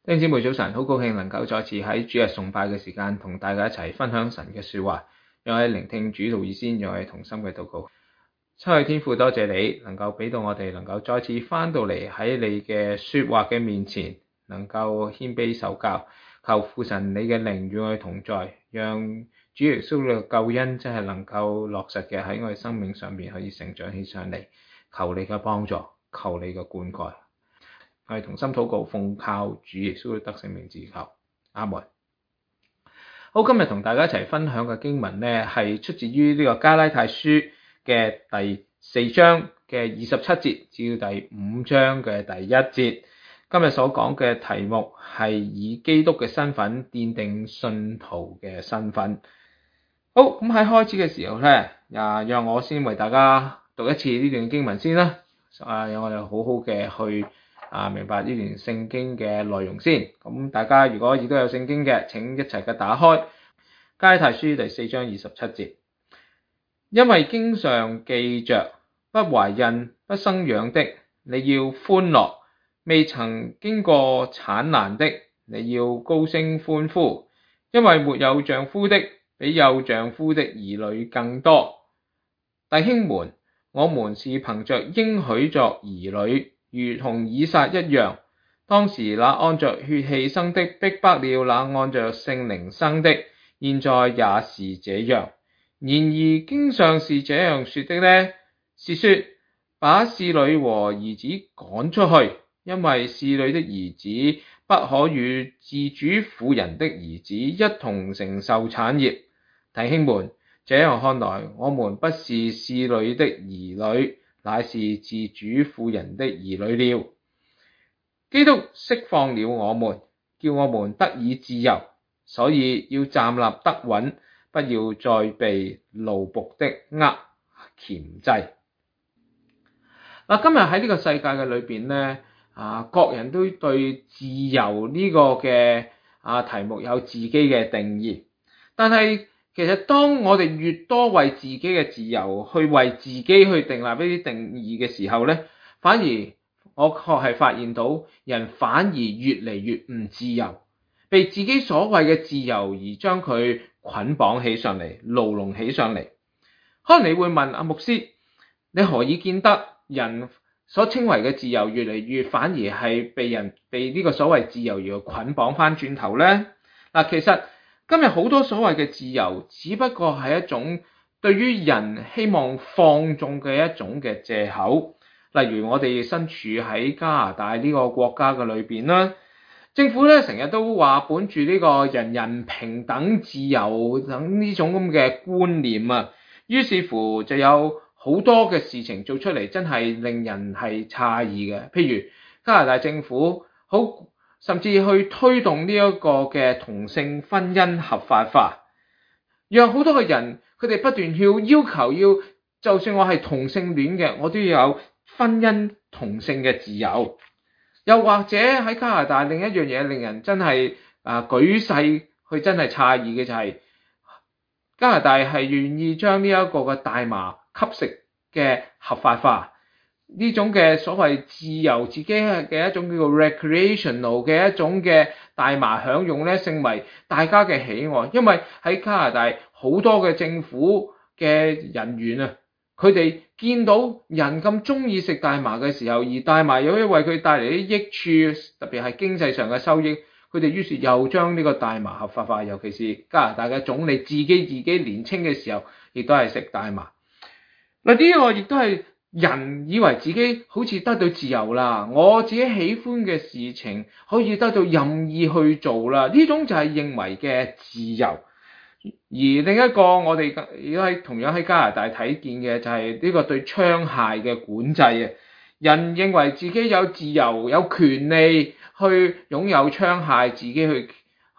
弟兄姊妹早晨，好高興能夠再次喺主日崇拜嘅時間同大家一齊分享神嘅說話，讓我哋聆聽主道意先，讓我哋同心嘅禱告。親愛天父，多謝你能夠俾到我哋能夠再次翻到嚟喺你嘅說話嘅面前，能夠謙卑受教，求父神你嘅靈與我哋同在，讓主耶穌嘅救恩真係能夠落實嘅喺我哋生命上面可以成長起上嚟。求你嘅幫助，求你嘅灌溉。我哋同心禱告，奉靠主耶穌嘅得勝名字求，阿門。好，今日同大家一齊分享嘅經文呢，係出自於呢個加拉太書嘅第4章嘅27節至到第5章嘅第1節。今日所講嘅題目係以基督嘅身份奠定信徒嘅身份。好，咁喺開始嘅時候呢，讓我先為大家讀一次呢段經文先啦。讓我哋好好嘅去明白呢段聖經嘅內容先。咁大家如果亦都有聖經嘅，請一齊嘅打開加拉太書第4章27節。因為經上記着，不懷孕不生養的，你要歡樂；未曾經過產難的，你要高聲歡呼。因為沒有丈夫的，比有丈夫的兒女更多。弟兄們，我們是憑着應許作兒女，如同以撒一樣。當時那按着血氣生的逼迫了那按着聖靈生的，現在也是這樣。然而經上是這樣說的呢，是說把使女和兒子趕出去，因為使女的兒子不可與自主婦人的兒子一同承受產業。弟兄們，這樣看來，我們不是使女的兒女，乃是自主婦人的兒女了。基督釋放了我們，叫我們得以自由，所以要站立得穩，不要再被奴僕的軛鉗制。今日喺呢個世界嘅裏邊呢，各人都對自由呢個嘅題目有自己嘅定義，但係其實當我哋越多為自己嘅自由去為自己去訂立呢啲定義嘅時候呢，反而我確係發現到人反而越嚟越唔自由，被自己所謂嘅自由而將佢捆綁起上嚟，牢籠起上嚟。可能你會問牧師，你何以見得人所稱為嘅自由越嚟越反而係被呢個所謂自由而捆綁翻轉頭呢？其實今日好多所謂嘅自由，只不過係一種對於人希望放縱嘅一種嘅藉口。例如我哋身處喺加拿大呢個國家嘅裏邊啦，政府咧成日都話本住呢個人人平等、自由等呢種咁嘅觀念啊，於是乎就有好多嘅事情做出嚟，真係令人係詫異嘅。譬如加拿大政府甚至去推動呢一個嘅同性婚姻合法化，讓好多嘅人佢哋不斷要求就算我係同性戀嘅，我都要有婚姻同性嘅自由。又或者喺加拿大另一樣嘢令人真係舉世去真係詫異嘅就係加拿大係願意將呢一個嘅大麻吸食嘅合法化，呢種嘅所謂自由自己嘅一種叫做 recreational 嘅一種嘅大麻享用咧，成為大家嘅喜愛。因為喺加拿大好多嘅政府嘅人員啊，佢哋見到人咁中意食大麻嘅時候，而大麻又可以為佢帶嚟啲益處，特別係經濟上嘅收益，佢哋於是又將呢個大麻合法化。尤其是加拿大嘅總理自己年輕嘅時候，亦都係食大麻。呢個亦都係人以為自己好似得到自由啦，我自己喜歡嘅事情可以得到任意去做啦，呢種就係認為嘅自由。而另一個我哋亦都係同樣喺加拿大睇見嘅就係呢個對槍械嘅管制啊，人認為自己有自由有權利去擁有槍械，自己去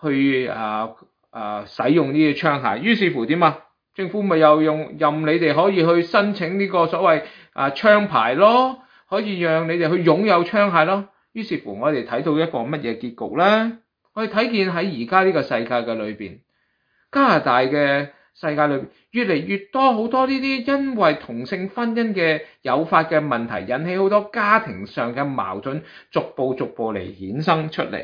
使用呢啲槍械，於是乎點啊？政府咪又任你哋可以去申請呢個所謂槍牌咯，可以讓你哋去擁有槍械咯。於是乎我哋睇到一個乜嘢結局呢？我哋睇見喺而家呢個世界嘅裏邊，加拿大嘅世界裏邊越嚟越多好多呢啲因為同性婚姻嘅誘發嘅問題，引起好多家庭上嘅矛盾，逐步嚟衍生出嚟。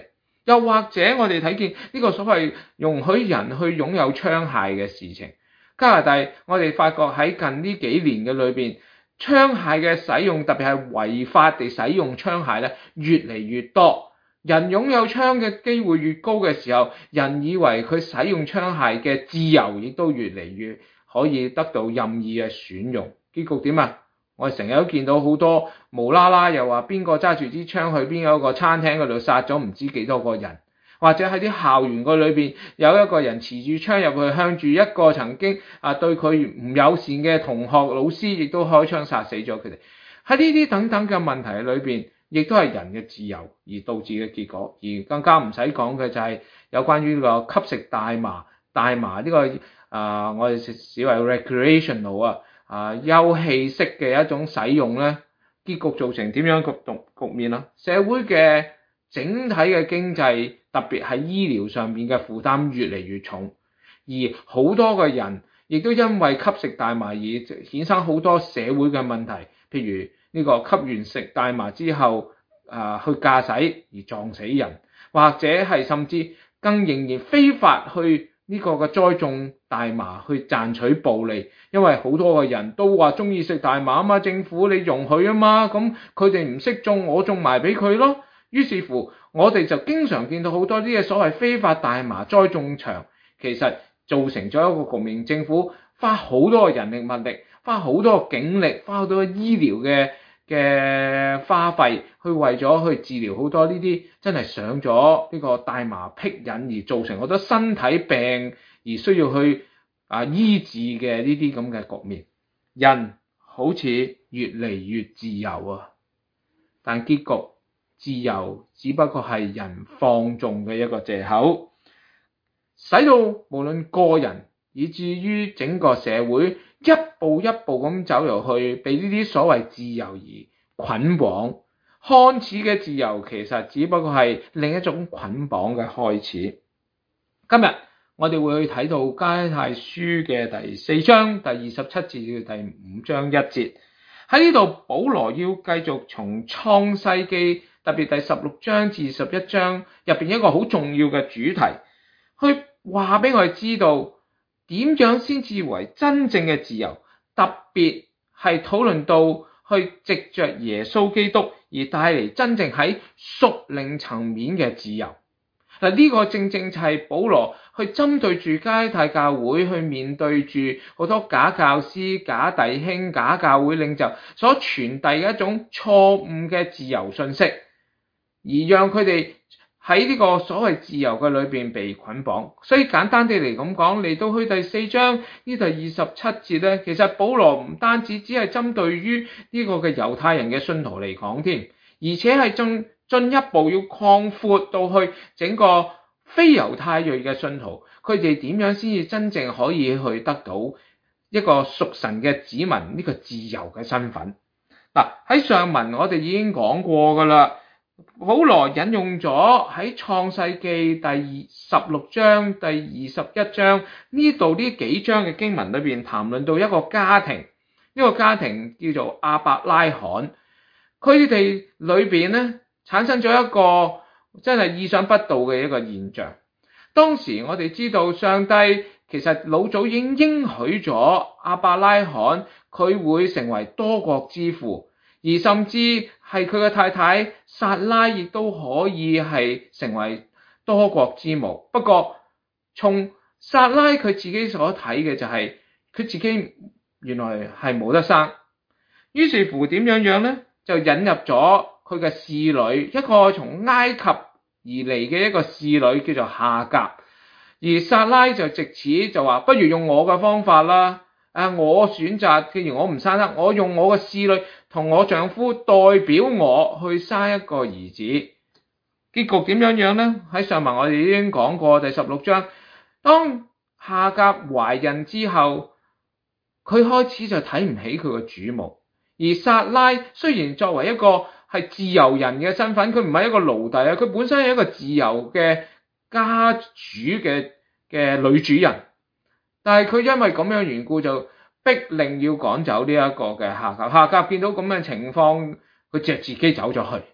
又或者我哋睇見呢個所謂容許人去擁有槍械嘅事情，加拿大我哋發覺喺近呢幾年嘅裏邊，槍械嘅使用，特別係違法地使用槍械咧，越嚟越多。人擁有槍嘅機會越高嘅時候，人以為佢使用槍械嘅自由亦都越嚟越可以得到任意嘅選用。結局點啊？我哋成日都見到好多無啦啦又話邊個揸住支槍去邊一個餐廳嗰度殺咗唔知幾多個人，或者喺啲校園個裏邊有一個人持住槍入去向住一個曾經對佢唔友善嘅同學老師，亦都開槍殺死咗佢哋。喺呢啲等等嘅問題裏邊，亦都係人嘅自由而導致嘅結果。而更加唔使講嘅就係有關於呢個吸食大麻呢個我哋視為 recreational 休憩式嘅一種使用咧，結局造成點樣局面啊？社會嘅整體嘅經濟，特別係醫療上面嘅負擔越嚟越重，而好多嘅人亦都因為吸食大麻而衍生好多社會嘅問題，譬如呢個吸完食大麻之後去駕駛而撞死人，或者係甚至更仍然非法去呢個嘅栽種大麻去賺取暴利，因為好多嘅人都話中意食大麻啊嘛，政府你容許啊嘛，咁佢哋唔識種，我種埋俾佢咯。於是乎，我哋就經常見到好多啲嘅所謂非法大麻栽種場，其實造成咗一個局面，政府花好多嘅人力物力，花好多嘅警力，花好多醫療嘅花費，去為咗去治療好多呢啲真係上咗呢個大麻癖癮而造成好多身體病而需要去醫治嘅呢啲咁嘅局面。人好似越嚟越自由啊，但結局自由只不過係人放縱嘅一個藉口，使到無論個人以至於整個社會一步一步咁走入去，被呢啲所謂自由而捆綁。看似嘅自由其實只不過係另一種捆綁嘅開始。今日我哋會去睇到加拉太書嘅第4章第27節至第5章1節。喺呢度保羅要繼續從創世記特別第16章至21章入邊一個好重要嘅主題，去話俾我哋知道點樣先至為真正嘅自由，特別係討論到去藉着耶穌基督而帶嚟真正喺屬靈層面嘅自由。嗱，呢個正正就係保羅去針對住加拉太教會，去面對住好多假教師、假弟兄、假教會領袖所傳遞嘅一種錯誤嘅自由信息，而讓佢哋喺呢個所謂自由嘅裏邊被捆綁。所以簡單地嚟咁講，嚟到去第4章呢第27節咧，其實保羅唔單止只係針對於呢個嘅猶太人嘅信徒嚟講添，而且係進一步要擴闊到去整個非猶太裔嘅信徒，佢哋點樣先至真正可以去得到一個屬神嘅子民呢個自由嘅身份。嗱，喺上文我哋已經講過噶啦，保羅引用咗喺創世記第16章第21章呢度呢幾章嘅經文裏邊談論到一個家庭，呢個家庭叫做亞伯拉罕，佢哋裏邊咧產生咗一個真係意想不到嘅一個現象。當時我哋知道上帝其實老早已經應許咗亞伯拉罕佢會成為多國之父，而甚至係佢嘅太太撒拉亦都可以係成為多國之母。不過從撒拉佢自己所睇嘅就係佢自己原來係冇得生，於是乎點樣呢？就引入咗佢嘅侍女，一個從埃及而嚟嘅一個侍女叫做夏甲，而撒拉就藉此就話不如用我嘅方法啦，我選擇既然我唔生得，我用我嘅侍女同我丈夫代表我去生一個兒子。結局點樣呢？喺上文我哋已經講過第16章，當夏甲懷孕之後，佢開始就睇唔起佢嘅主母，而撒拉雖然作為一個係自由人嘅身份，佢唔係一個奴隸啊，佢本身係一個自由嘅家主嘅女主人，但係佢因為咁樣緣故就逼令要趕走呢一個嘅夏甲。夏甲見到咁嘅情況，佢就自己走咗去。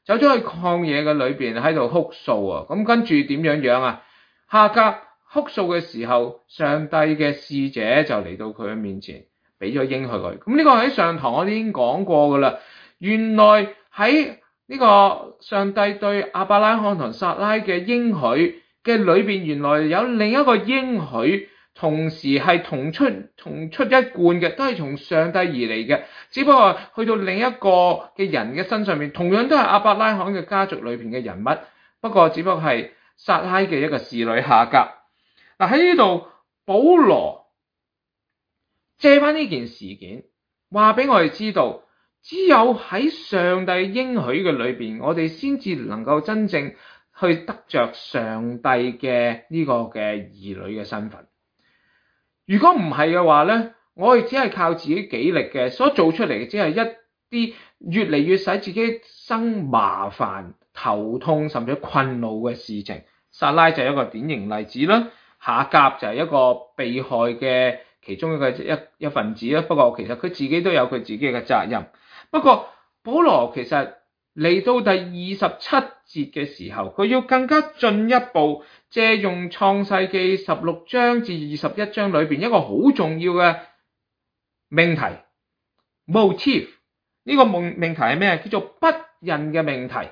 走咗去曠野嘅裏邊喺度哭訴啊。咁跟住點樣啊？夏甲哭訴嘅時候，上帝嘅使者就嚟到佢嘅面前，俾咗應許佢。咁呢個喺上堂我哋已經講過噶啦。原來喺呢個上帝對亞伯拉罕同撒拉嘅應許嘅裏邊，原來有另一個應許，同時係同出一貫嘅，都係從上帝而嚟嘅。只不過去到另一個嘅人嘅身上面，同樣都係亞伯拉罕嘅家族裏邊嘅人物，不過只不過係撒拉嘅一個侍女夏甲。嗱，喺呢度保羅借翻呢件事件，話俾我哋知道，只有喺上帝應許嘅裏邊，我哋先至能夠真正去得着上帝嘅呢個嘅兒女嘅身份。如果唔係嘅話咧，我哋只係靠自己己力嘅所做出嚟嘅，只係一啲越嚟越使自己生麻煩、頭痛甚至困惱嘅事情。撒拉就係一個典型例子啦，夏甲就係一個被害嘅其中一份子啦。不過其實佢自己都有佢自己嘅責任。不過保羅其實嚟到第27節嘅時候，佢要更加進一步借用創世記16章至21章裏邊一個好重要嘅命題 motive。 呢個命題係咩？叫做不孕嘅命題，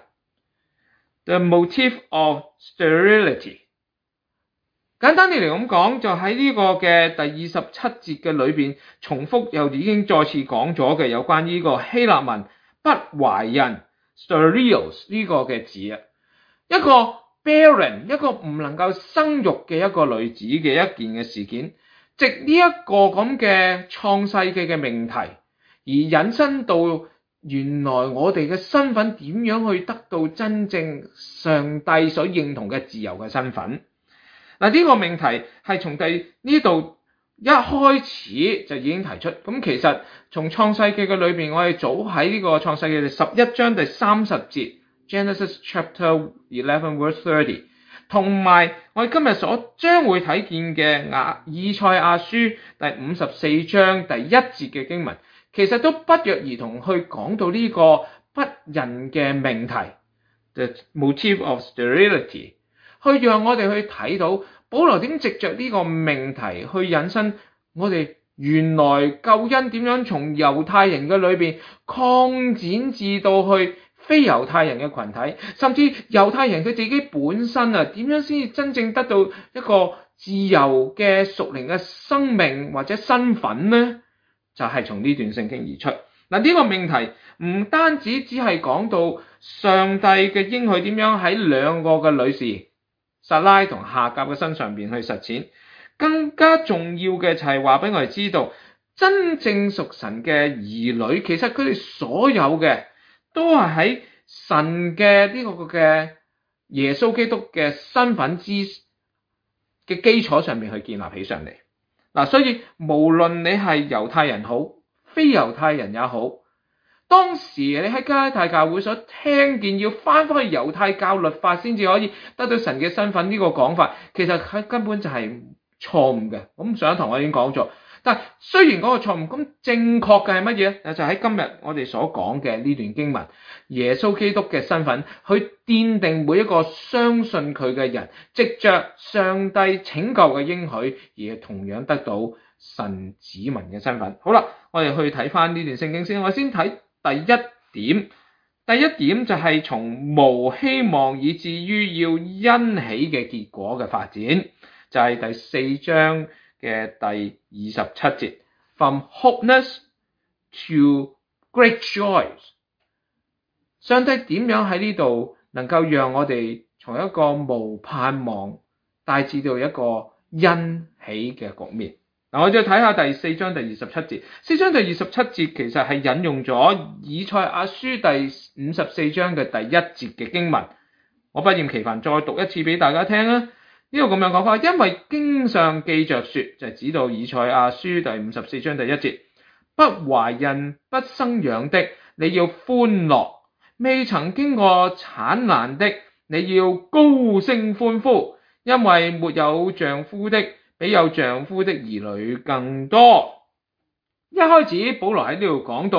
The motive of sterility。 簡單啲嚟咁講，就喺呢個嘅第27節嘅裏邊重複又已經再次講咗嘅有關呢個希臘文不懷孕 sterilos 呢個嘅字啊，一個 barren 一個唔能夠生育嘅一個女子嘅一件嘅事件，藉呢一個咁嘅創世記嘅命題而引申到原來我哋嘅身份點樣去得到真正上帝所認同嘅自由嘅身份。嗱，呢個命題係從呢度一開始就已經提出。咁其實從創世記嘅裏邊，我哋早喺呢個創世記11章第30節 Genesis chapter 11 verse 30，同埋我哋今日所將會睇見嘅以賽亞書第54章第1節嘅經文，其實都不約而同去講到呢個不孕嘅命題 The motive of sterility， 去讓我哋去睇到保羅點藉着呢個命題去引申我哋原來救恩點樣從猶太人嘅裏邊擴展至到去非猶太人嘅群體，甚至猶太人佢自己本身啊，點樣先至真正得到一個自由嘅屬靈嘅生命或者身份呢？就係從呢段聖經而出。嗱，呢個命題唔單止只係講到上帝嘅應許點樣喺兩個嘅女士撒拉同夏甲嘅身上邊去實踐，更加重要嘅就係話俾我哋知道，真正屬神嘅兒女，其實佢哋所有嘅都係喺神嘅呢個嘅耶穌基督嘅身份嘅基礎上面去建立起上嚟。嗱，所以無論你係猶太人好，非猶太人也好，當時你喺加拉太教會所聽見要翻返去猶太教律法先至可以得到神嘅身份呢個講法，其實根本就係錯誤嘅。咁上一堂我已經講咗，但係雖然嗰個錯誤，咁正確嘅係乜嘢咧？就喺今日我哋所講嘅呢段經文，耶穌基督嘅身份去奠定每一個相信佢嘅人，藉着上帝拯救嘅應許而同樣得到神子民嘅身份。好啦，我哋去睇翻呢段聖經先。我先睇第一點就係從無希望以至於要欣喜嘅結果嘅發展，就係第4章嘅第27節 From hopeless to great joys。 上帝點樣喺呢度能夠讓我哋從一個無盼望帶至到一個欣喜嘅局面？嗱，我哋睇下第4章第27節。4章第27節其實係引用咗以賽亞書第54章嘅第1節嘅經文。我不厭其煩再讀一次俾大家聽啦。呢度咁樣講法，因為經上記着說，就係指到以賽亞書第54章第1節，不懷孕不生養的，你要歡樂；未曾經過產難的，你要高聲歡呼，因為沒有丈夫的比有丈夫的兒女更多。一開始保羅喺呢度講到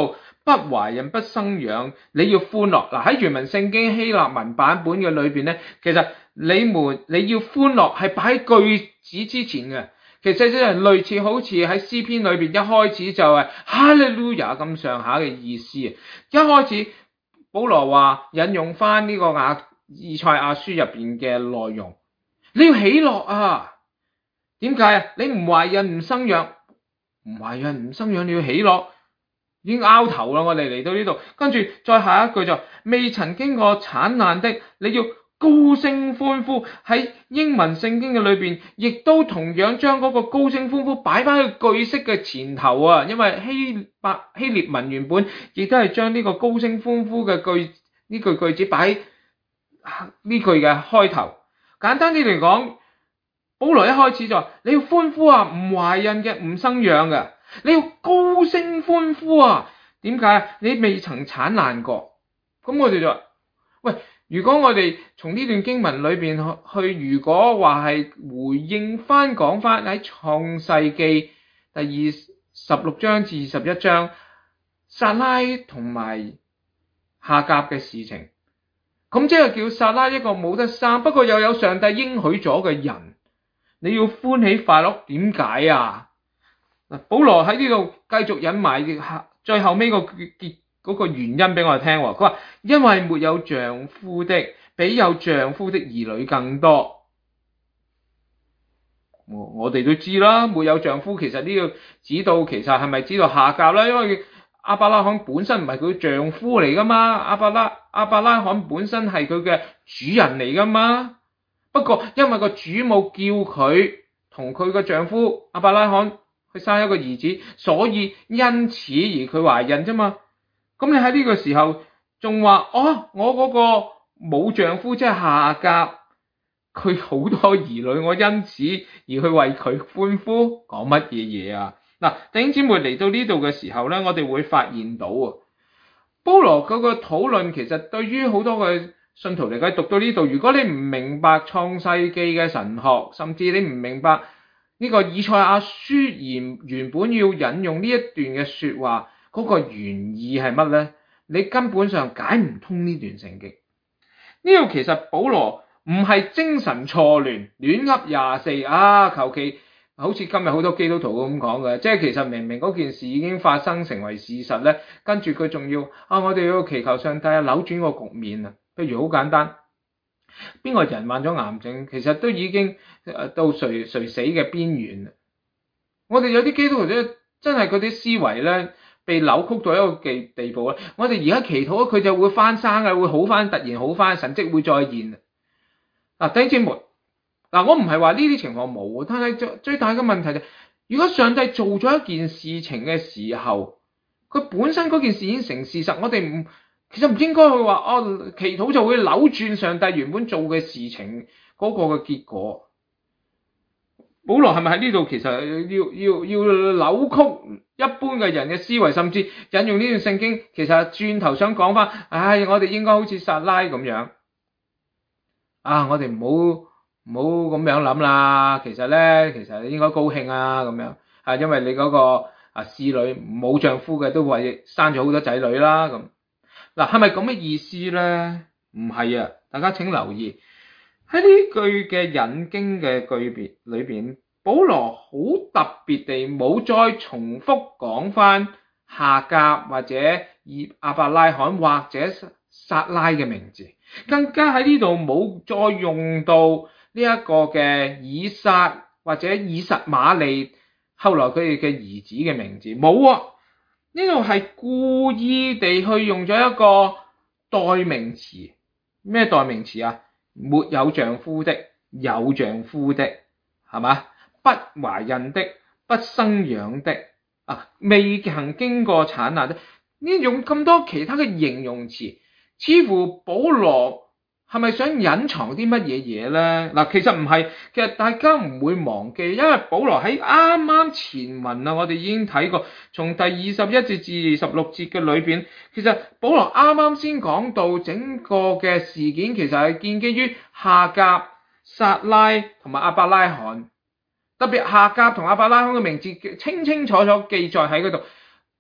不懷孕不生養，你要歡樂。嗱，喺原文聖經希臘文版本嘅裏邊咧，其實你要歡樂係擺喺句子之前嘅，其實即係類似好似喺詩篇裏邊一開始就係哈利路亞咁上下嘅意思。一開始保羅話引用翻呢個以賽亞書入邊嘅內容，你要喜樂啊！點解啊？你唔懷孕唔生養，你要喜樂。已經拗頭啦，我哋嚟到呢度，跟住再下一句就未曾經過產難的，你要高聲歡呼。喺英文聖經嘅裏邊，亦都同樣將嗰個高聲歡呼擺翻去句式嘅前頭啊，因為希臘文原本亦都係將呢個高聲歡呼嘅句子擺喺呢句嘅開頭。簡單啲嚟講，保羅一開始就話你要歡呼啊，唔懷孕嘅，唔生養嘅。你要高聲歡呼啊！點解啊？你未曾產難過。咁我哋就話，喂，如果我哋從呢段經文裏邊去，如果話係回應翻講翻喺創世記第16章至21章撒拉同埋夏甲嘅事情，咁即係叫撒拉一個冇得生，不過又有上帝應許咗嘅人，你要歡喜快樂，點解啊？保羅喺呢度繼續引埋最後尾嗰個原因俾我哋聽，佢話因為沒有丈夫的比有丈夫的兒女更多。我哋都知啦，沒有丈夫其實呢個指到其實係咪指到夏甲啦？因為亞伯拉罕本身唔係佢丈夫嚟噶嘛，亞伯拉罕本身係佢嘅主人嚟噶嘛。不過因為個主母叫佢同佢個丈夫亞伯拉罕去生一個兒子，所以因此而佢懷孕啫嘛。咁你喺呢個時候仲話我嗰個冇丈夫即係夏甲，佢好多兒女，我因此而去為佢歡呼，講乜嘢啊？嗱，弟兄姊妹嚟到呢度嘅時候咧，我哋會發現到保羅嗰個討論其實對於好多嘅信徒嚟講，讀到呢度，如果你唔明白創世記嘅神學，甚至你唔明白呢個以賽亞書原本要引用呢一段嘅說話，嗰個原意係乜咧？你根本上解唔通呢段聖經。呢度其實保羅唔係精神錯亂，亂噏24啊，求其好似今日好多基督徒咁講嘅，即係其實明明嗰件事已經發生成為事實咧，跟住佢仲要我哋要祈求上帝扭轉個局面啊。譬如好簡單，邊個人患咗癌症，其實都已經到垂死嘅邊緣。我哋有啲基督徒咧，真係嗰啲思維咧被扭曲到一個地步咧。我哋而家祈禱佢就會翻生嘅，會好翻，突然好翻，神蹟會再現。弟兄姊妹，我唔係話呢啲情況冇，但係最大嘅問題就係，如果上帝做咗一件事情嘅時候，佢本身嗰件事已經成事實，我哋其實唔應該去話祈禱就會扭轉上帝原本做嘅事情嗰個嘅結果。保羅係咪喺呢度其實要扭曲一般嘅人嘅思維，甚至引用呢段聖經，其實轉頭想講翻，我哋應該好似撒拉咁樣我哋唔好咁樣諗啦。其實應該高興啊，咁樣因為你嗰個侍女冇丈夫嘅都為生咗好多仔女啦。咁嗱，係咪咁嘅意思咧？唔係啊，大家請留意喺呢句嘅引經嘅句別裏邊，保羅好特別地冇再重複講翻夏甲或者亞伯拉罕或者撒拉嘅名字，更加喺呢度冇再用到呢一個嘅以撒或者以實瑪利後來佢哋嘅兒子嘅名字，冇啊。呢度係故意地去用咗一個代名詞。咩代名詞啊？沒有丈夫的，有丈夫的，係嘛？不懷孕的，不生養的，未曾經過產難的，呢用咁多其他嘅形容詞，似乎保羅係咪想隱藏啲乜嘢嘢咧？其實唔係，其實大家唔會忘記，因為保羅喺啱啱前文我哋已經睇過，從第21節至26節嘅裏邊，其實保羅啱啱先講到整個嘅事件，其實係建基於夏甲、撒拉同埋亞伯拉罕，特別夏甲同亞伯拉罕嘅名字清清楚楚記載喺嗰度。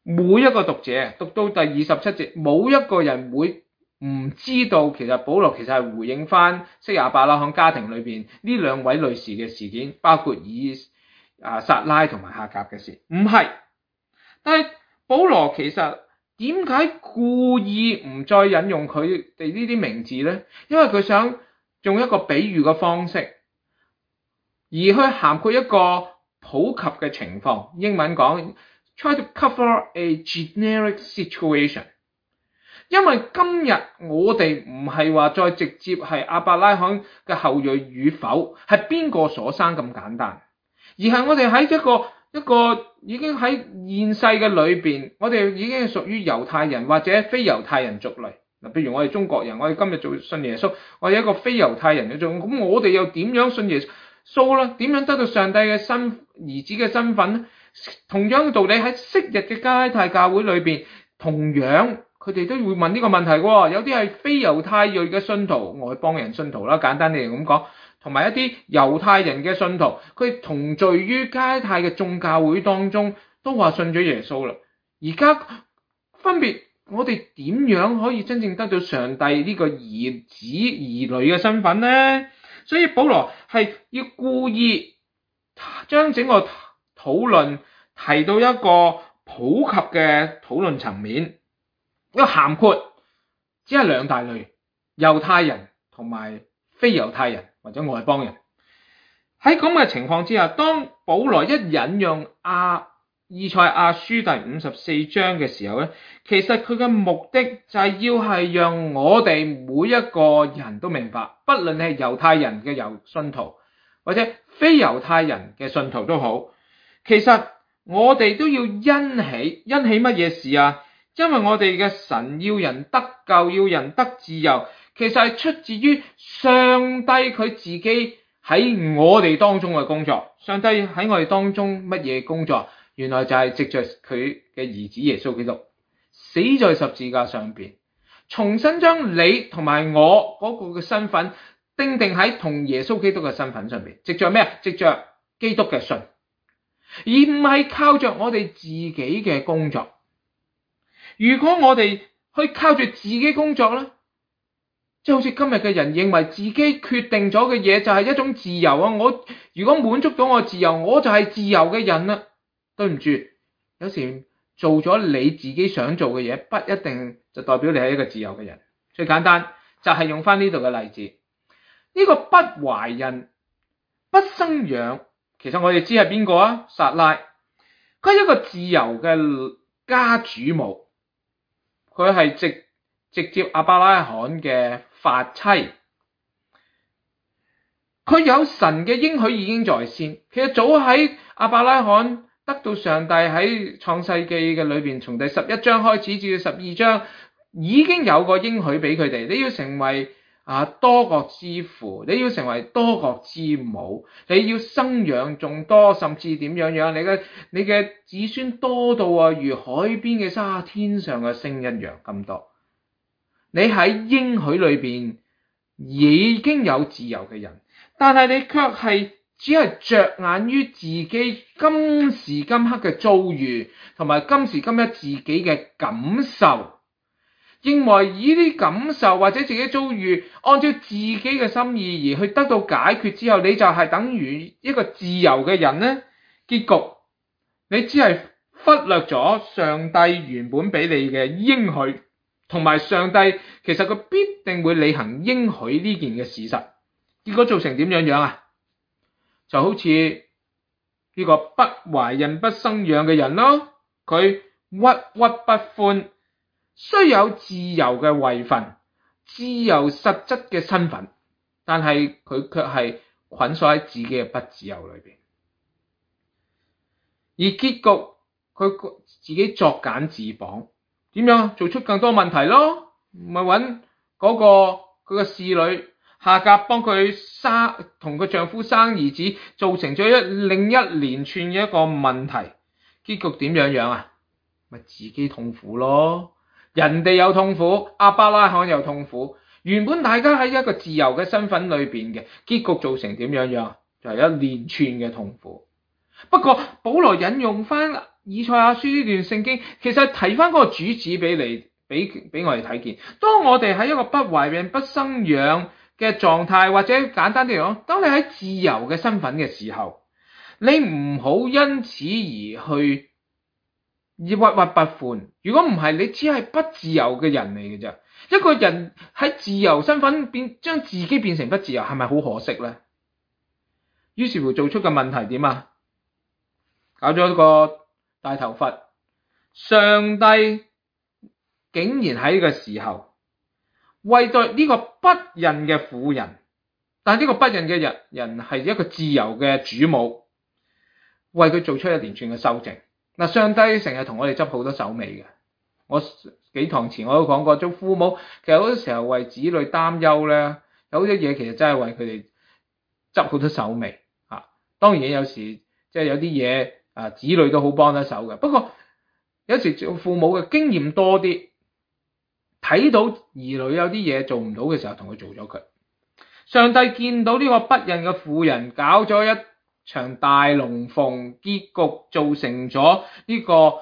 每一個讀者讀到第27節，冇一個人會唔知道其實保羅其實係回應翻昔亞伯拉罕家庭裏邊呢兩位女士嘅事件，包括撒拉同埋夏甲嘅事，唔係。但係保羅其實點解故意唔再引用佢哋呢啲名字呢？因為佢想用一個比喻嘅方式，而去涵括一個普及嘅情況。英文講 try to cover a generic situation。因為今日我哋唔係話再直接係亞伯拉罕嘅後裔與否，係邊個所生咁簡單，而係我哋喺一個已經喺現世嘅裏邊，我哋已經係屬於猶太人或者非猶太人族類。嗱，譬如我哋中國人，我哋今日做信耶穌，我哋一個非猶太人嘅族，咁我哋又點樣信耶穌咧？點樣得到上帝嘅兒子嘅身份咧？同樣嘅道理喺昔日嘅加拉太教會裏邊，同樣佢哋都會問呢個問題嘅。有啲係非猶太裔嘅信徒，外邦人信徒啦，簡單啲嚟咁講，同埋一啲猶太人嘅信徒，佢同聚於加拉太嘅眾教會當中，都話信咗耶穌啦。而家分別我哋點樣可以真正得到上帝呢個兒子兒女嘅身份呢？所以保羅係要故意將整個討論提到一個普及嘅討論層面，一個涵括只係兩大類，猶太人同埋非猶太人或者外邦人。喺咁嘅情況之下，當保羅一引用以賽亞書第54章嘅時候咧，其實佢嘅目的就係要係讓我哋每一個人都明白，不論係猶太人嘅信徒或者非猶太人嘅信徒都好，其實我哋都要因起乜嘢事啊？因為我哋嘅神要人得救，要人得自由，其實係出自於上帝佢自己喺我哋當中嘅工作。上帝喺我哋當中乜嘢工作？原來就係藉着佢嘅兒子耶穌基督死在十字架上邊，重新將你同埋我嗰個嘅身份定喺同耶穌基督嘅身份上邊。藉着咩啊？藉着基督嘅信，而唔係靠着我哋自己嘅工作。如果我哋去靠住自己工作咧，即係好似今日嘅人認為自己決定咗嘅嘢就係一種自由啊！我如果滿足到我自由，我就係自由嘅人啦。對唔住，有時做咗你自己想做嘅嘢，不一定就代表你係一個自由嘅人。最簡單就係用翻呢度嘅例子，呢個不懷孕不生養，其實我哋知係邊個啊？撒拉，佢係一個自由嘅家主母，佢係直接亞伯拉罕嘅髮妻，佢有神嘅應許已經在先。其實早喺亞伯拉罕得到上帝喺創世記嘅裏邊，從第11章開始至到12章，已經有個應許俾佢哋。你要成為多國之父，你要成為多國之母，你要生養眾多，甚至點樣？你嘅子孫多到如海邊嘅沙，天上嘅星一樣咁多。你喺應許裏邊已經有自由嘅人，但係你卻係只係着眼於自己今時今刻嘅遭遇，同埋今時今日自己嘅感受，認為以啲感受或者自己遭遇，按照自己嘅心意而去得到解決之後，你就係等於一個自由嘅人呢？結局你只係忽略咗上帝原本俾你嘅應許，同埋上帝其實佢必定會履行應許呢件嘅事實。結果造成點樣啊？就好似呢個不懷孕不生養嘅人咯，佢鬱鬱不歡，雖有自由嘅位份，自由實質嘅身份，但係佢卻係捆鎖喺自己嘅不自由裏邊。而結局佢自己作繭自綁，點樣做出更多問題咯？咪揾嗰個佢嘅侍女夏甲幫佢同佢丈夫生兒子，造成咗另一連串嘅一個問題。結局點樣啊？咪自己痛苦咯，人哋有痛苦，亞伯拉罕有痛苦。原本大家喺一個自由嘅身份裏邊嘅，結局造成點樣？就係一連串嘅痛苦。不過保羅引用翻以賽亞書呢段聖經，其實提翻嗰個主旨俾我哋睇見。當我哋喺一個不懷孕不生養嘅狀態，或者簡單啲嚟講，當你喺自由嘅身份嘅時候，你唔好因此而去鬱鬱不歡。如果唔係，你只係不自由嘅人嚟嘅啫。一個人喺自由身份將自己變成不自由，係咪好可惜呢？於是乎做出嘅問題點啊？搞咗個大頭佛，上帝竟然喺呢個時候為到呢個不孕嘅婦人，但係呢個不孕嘅人係一個自由嘅主母，為佢做出一連串嘅修正。嗱，上帝成日同我哋執好多手尾嘅。我幾堂前我都講過，做父母其實好多時候為子女擔憂咧，有好多嘢其實真係為佢哋執好多手尾啊。當然有時即係有啲嘢子女都好幫得手嘅。不過有時做父母嘅經驗多啲，睇到兒女有啲嘢做唔到嘅時候，同佢做咗佢。上帝見到呢個不孕嘅婦人搞咗一場大龍鳳，結局造成咗呢個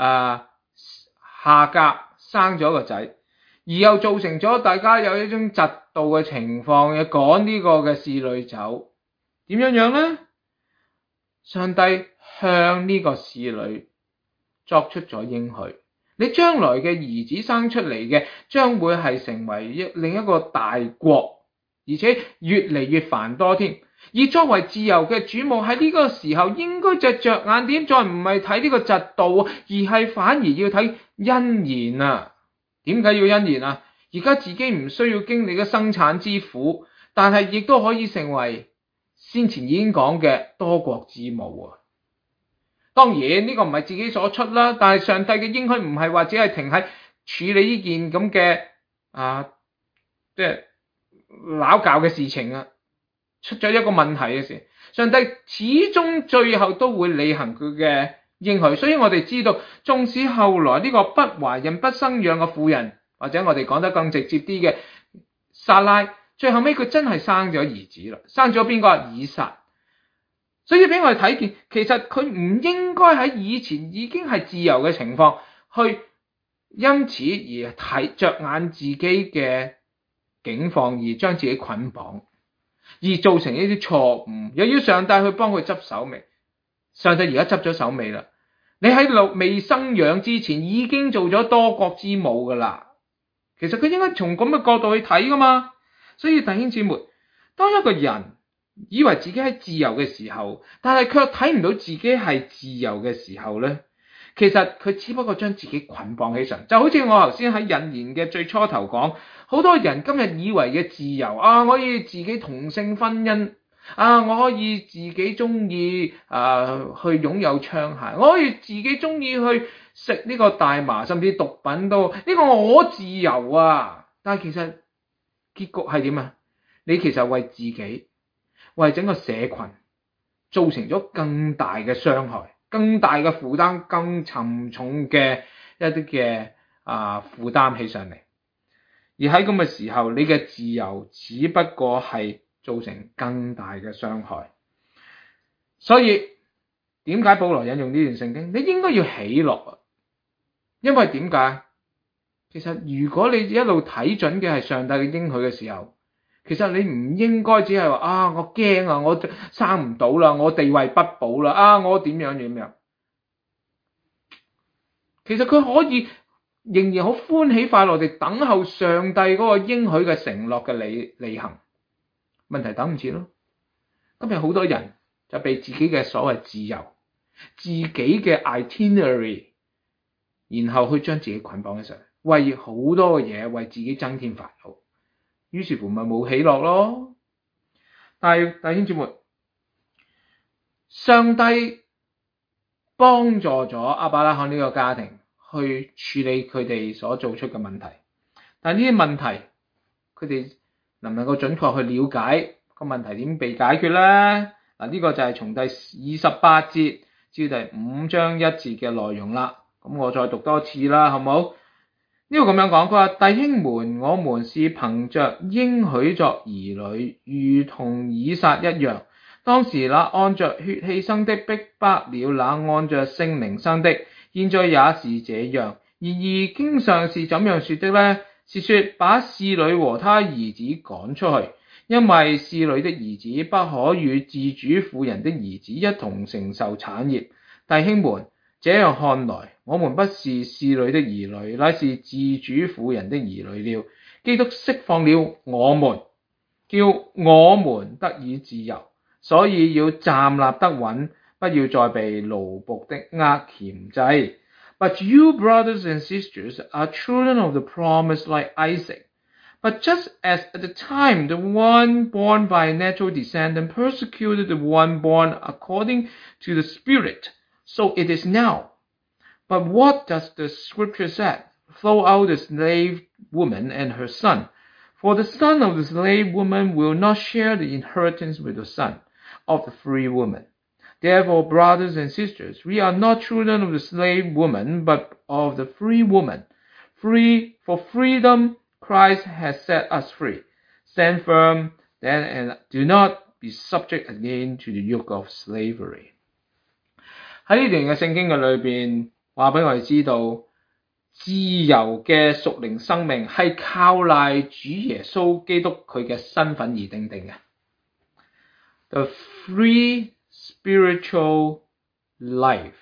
夏甲生咗個仔，而又造成咗大家有一種嫉妒嘅情況，要趕呢個嘅侍女走。點樣呢？上帝向呢個侍女作出咗應許，你將來嘅兒子生出嚟嘅，將會係成為另一個大國，而且越嚟越繁多添。而作為自由嘅主母喺呢個時候，應該着眼點再唔係睇呢個嫉妒，而係反而要睇欣然啊。點解要欣然啊？而家自己唔需要經歷嘅生產之苦，但係亦都可以成為先前已經講嘅多國之母啊。當然呢個唔係自己所出啦，但係上帝嘅應許唔係話只係停喺處理呢件咁嘅即係拗教嘅事情啊。出咗一個問題嘅時，上帝始終最後都會履行佢嘅應許。所以我哋知道，縱使後來呢個不懷孕不生養嘅婦人，或者我哋講得更直接啲嘅撒拉，最後尾佢真係生咗兒子啦，生咗邊個？以撒。所以俾我哋睇見，其實佢唔應該喺以前已經係自由嘅情況，去因此而睇着眼自己嘅境況，而將自己捆綁，而造成一啲錯誤，又要上帝去幫佢執手尾。上帝而家執咗手尾啦，你喺未生養之前已經做咗多國之母噶啦。其實佢應該從咁嘅角度去睇噶嘛。所以弟兄姊妹，當一個人以為自己喺自由嘅時候，但係卻睇唔到自己係自由嘅時候咧，其實佢只不過將自己捆綁起上，就好似我頭先喺引言嘅最初頭講，好多人今日以為嘅自由我可以自己同性婚姻我可以自己中意去擁有槍械，我可以自己中意去食呢個大麻，甚至毒品都呢個我自由啊。但係其實結局係點啊？你其實為自己，為整個社群造成咗更大嘅傷害，更大嘅負擔，更沉重嘅一啲嘅負擔起上嚟。而喺咁嘅時候，你嘅自由只不過係造成更大嘅傷害。所以點解保羅引用呢段聖經？你應該要喜樂啊！因為點解？其實如果你一路睇準嘅係上帝嘅應許嘅時候，其實你唔應該只係話我驚啊，我生唔到啦，我地位不保啦，我點樣。其實佢可以仍然好歡喜快樂地等候上帝嗰個應許嘅承諾嘅履行。問題等唔切咯。今日好多人就被自己嘅所謂自由、自己嘅 itinerary， 然後去將自己捆綁起上嚟，為好多嘅嘢為自己增添煩惱。於是乎咪冇喜樂咯。但係弟兄姊妹，上帝幫助咗亞伯拉罕呢個家庭去處理佢哋所做出嘅問題。但係呢啲問題，佢哋能唔能夠準確去了解個問題點被解決咧？呢個就係從第28節至第5章1節嘅內容啦。咁我再讀多次啦，好唔好？呢個咁樣講，佢話：弟兄們，我們是憑着應許作兒女，如同以撒一樣。 當時那按着血氣生的逼迫了那按着聖靈生的，現在也是這樣。然而經上是怎樣說的呢？是說把侍女和她兒子趕出去，因為侍女的兒子不可與自主婦人的兒子一同承受產業。弟兄們，這樣看來，我們不是侍女的兒女，乃是自主婦人的兒女了。基督釋放了我們，叫我們得以自由，所以要站立得穩，不要再被奴僕的軛鉗制。But you, brothers and sisters, are children of the promise like Isaac. But just as at the time the one born by natural descendant persecuted the one born according to the Spirit, so it is now. But what does the Scripture say? Throw out the slave woman and her son, for the son of the slave woman will not share the inheritance with the son of the free woman. Therefore, brothers and sisters, we are not children of the slave woman, but of the free woman. For freedom, Christ has set us free. Stand firm then and do not be subject again to the yoke of slavery. 喺呢段嘅聖經嘅裏邊，話俾我哋知道，自由嘅屬靈生命係靠賴主耶穌基督佢嘅身份而定定嘅。The free spiritual life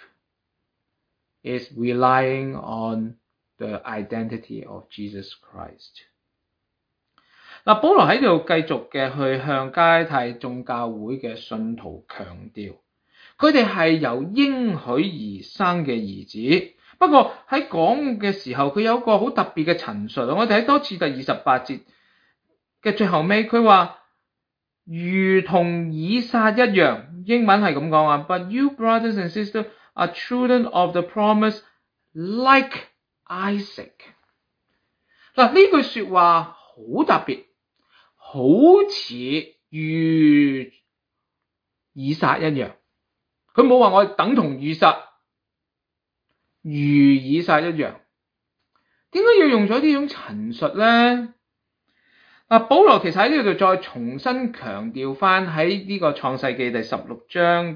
is relying on the identity of Jesus Christ. 嗱，保羅喺度繼續嘅去向加拉太眾教會嘅信徒強調，佢哋係由應許而生嘅兒子。不過喺講嘅時候，佢有一個好特別嘅陳述。我哋睇多次第28節嘅最後尾，佢話如同以撒一樣，英文係咁講啊。But you, brothers and sisters, are children of the promise like Isaac。嗱，呢句說話好特別，好似如以撒一樣。佢冇話我等同以撒，如以撒一樣。點解要用咗呢種陳述呢？保羅其實喺呢度再重新強調翻喺呢個創世記第16章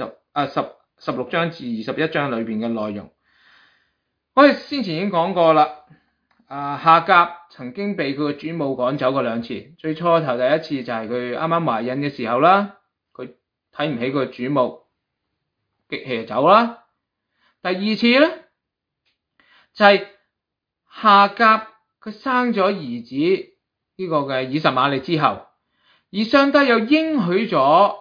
16章至21章裏邊嘅內容。我哋先前已經講過啦。夏甲曾經被佢嘅主母趕走過2次。最初頭第一次就係佢啱啱懷孕嘅時候啦，佢睇唔起佢嘅主母，激氣就走啦。第二次咧就係夏甲佢生咗兒子呢個嘅以實瑪利之後，而上帝又應許咗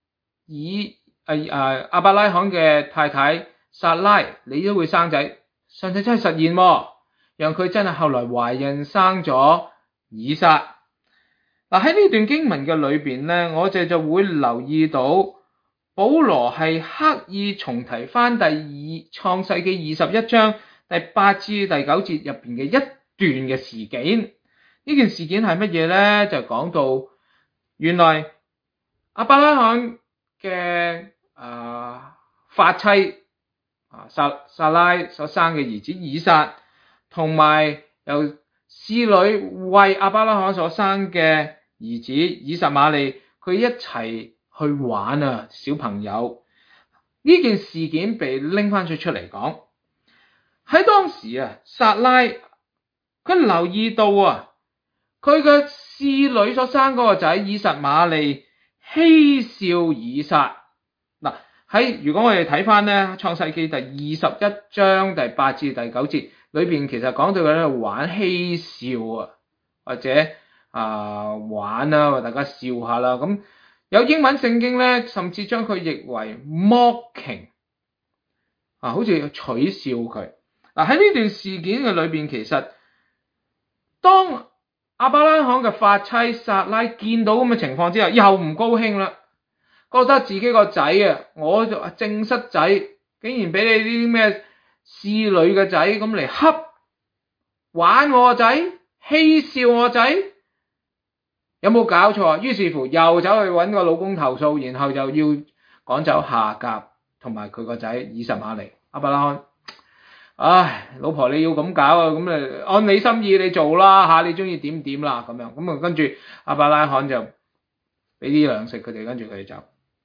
亞伯拉罕嘅太太撒拉，你都會生仔。上帝真係實現喎，讓佢真係後來懷孕生咗以撒。喺呢段經文嘅裏邊咧，我哋就會留意到保羅係刻意重提翻創世記21章第8至第9節入邊嘅一段嘅事件。呢件事件係乜嘢咧？就講到原來亞伯拉罕嘅發妻撒拉所生嘅兒子以撒，同埋由侍女為亞伯拉罕所生嘅兒子以實瑪利，佢一齊去玩啊，小朋友。呢件事件被拎翻出嚟講，喺當時撒拉佢留意到佢嘅侍女所生嗰個仔以實瑪利嬉笑以撒。如果我哋睇翻咧創世記第21章第8至第9節裏邊，其實講到佢喺度玩嬉笑或者玩或大家笑下啦。咁有英文聖經咧，甚至將佢譯為 mocking 好似取笑佢。喺呢段事件嘅裏邊，其實當亞伯拉罕嘅發妻撒拉見到咁嘅情況之後，又唔高興啦，覺得自己個仔我就正室仔，竟然俾你啲咩侍女嘅仔咁嚟恰玩我個仔，嬉笑我個仔，有冇搞錯？於是乎又走去揾個老公投訴，然後就要趕走夏甲同埋佢個仔以實瑪利。亞伯拉罕，老婆你要咁搞咁按你心意你做啦你中意點啦咁樣。跟住亞伯拉罕就俾啲糧食佢哋，跟住佢哋走。